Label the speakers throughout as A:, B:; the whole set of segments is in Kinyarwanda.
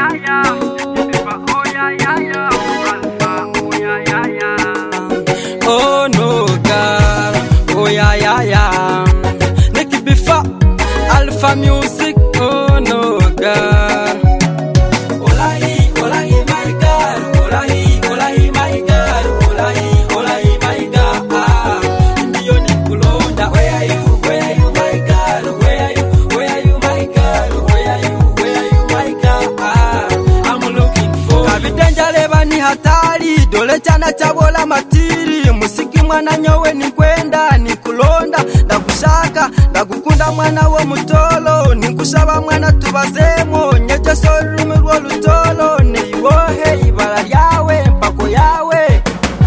A: Oh no girl, oh yeah. Nicky Bifa, Alpha Music, oh no girl. Olahi my girl, olahi my girl, olahi my girl. Ndiyo nikulonda, where are you my girl, where are you my girl, where are you my girl. I'm looking for Kabidanja leba ni hatari, dole chana chabola matiri. Musiki mwana nyowe nikwenda nikulonda, ndakushaka ndagukunda mwana wo mutolo, ninkushaba mwana tubazemo nyeje sorumi rwo lutolo, niwohe ibara yawe mpako yawe.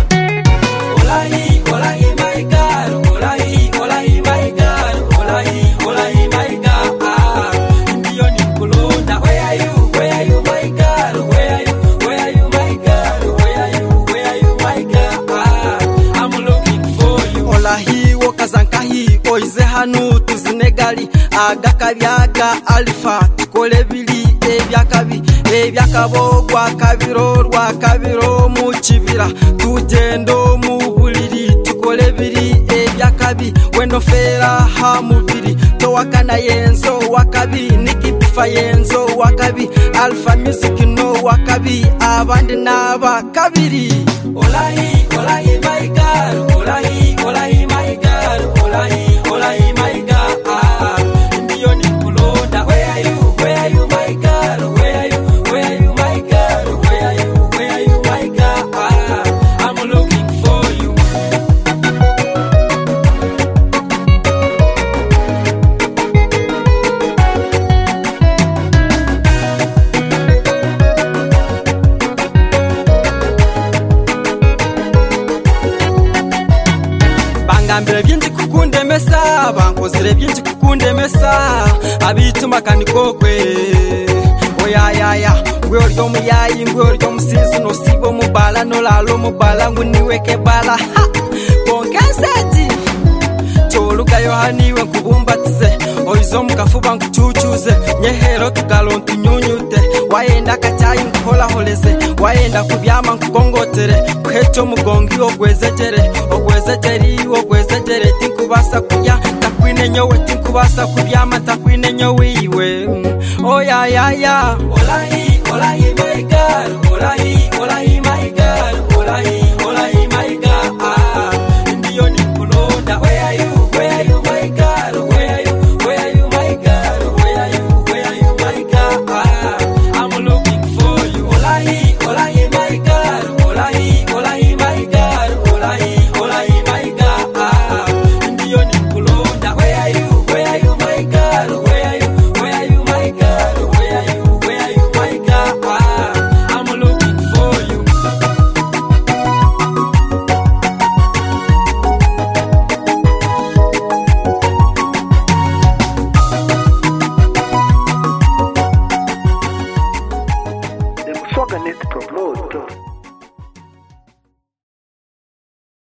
A: Olahi my girl, olahi my girl, olahi my girl. Ndiyo nikulonda, where are you my girl, where are you my girl, where are you my girl. I'm looking for you. Olahi wokazankahi oize hanu tuzinegali, agakabyaga Alpha tukole bili ebyakabi ebyakabogwa kabiro mu kibira, tugendo mu buliri tukole bili ebyakabi, weno fera ha mubiri towakana yenzo wakabi, Nicky Bifa yenzo wakabi, Alpha Music no wakabi, abandi naba kabiri. Olahi my girl, olahi my girl, olahi my girl. Ndiyo nikulonda, where are you my girl, where are you my girl, where are you my girl. I'm looking for you. Bangambire byinshi kukundemesa, bankozire byinshi kukundemesa, abituma kandi kokwe. Oyaya gwe oryo muyayi, gwe oryo musizi nosibo mubala nolalo mubala nguniweke bala konkenseti choluga yohaniwe nkubumbatize, oizo mukafuba nkuchuchuze, nyehero tugalo ntunyunyute, wayenda kachayi nkuholaholeze, wayenda kubyama nkugongotere, kwecho mugongi ogwezejere tinkubasa kulya takwine nyowe, tinkubasa kubyama takwine nyowe iwe. Oh yeah. Olahi my girl, olahi